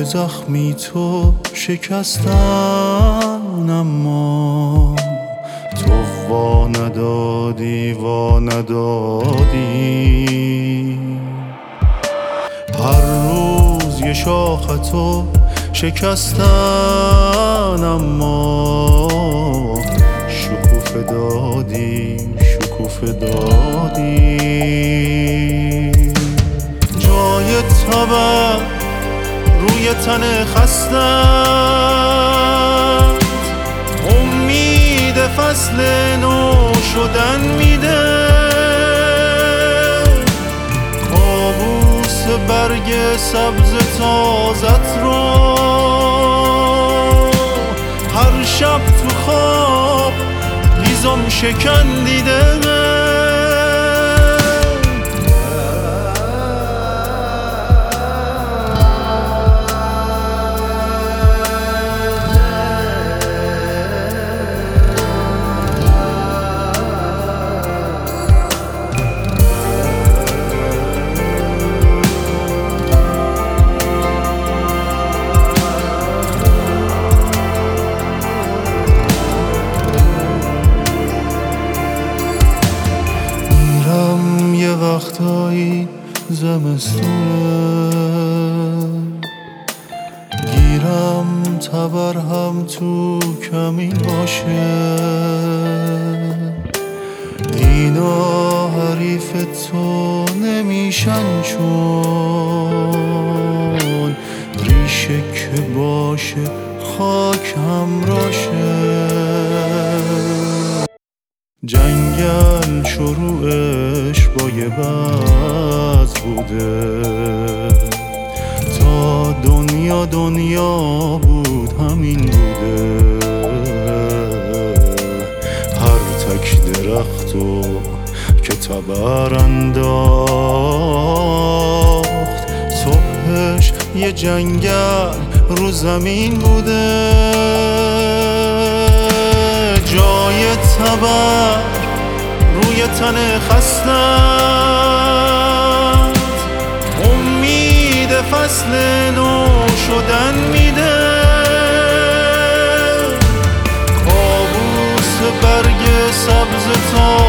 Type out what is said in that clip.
زخمی تو شکستن، اما تو وا ندادی. هر روز یه شاختو شکستن، اما شکوفه دادی. جای تبر روی تن خستت، امید فصل نو شدن میده. کابوس برگ سبز تازت رو هر شب تو خواب هیزم شکن دیده. یه وقتایی زمستونه، گیرم تبر هم تو کمین باشه. اینا حریف تو نمیشن، چون ریشه که باشه خاک همراشه. جنگل شروعش با یه بز بوده، تا دنیا بود همین بوده. هر تک درختو که تبر انداخت، صبحش یه جنگل رو زمین بوده. جای تبر روی تن خستت، امید فصل نو شدن میده. کابوس برگ سبز تا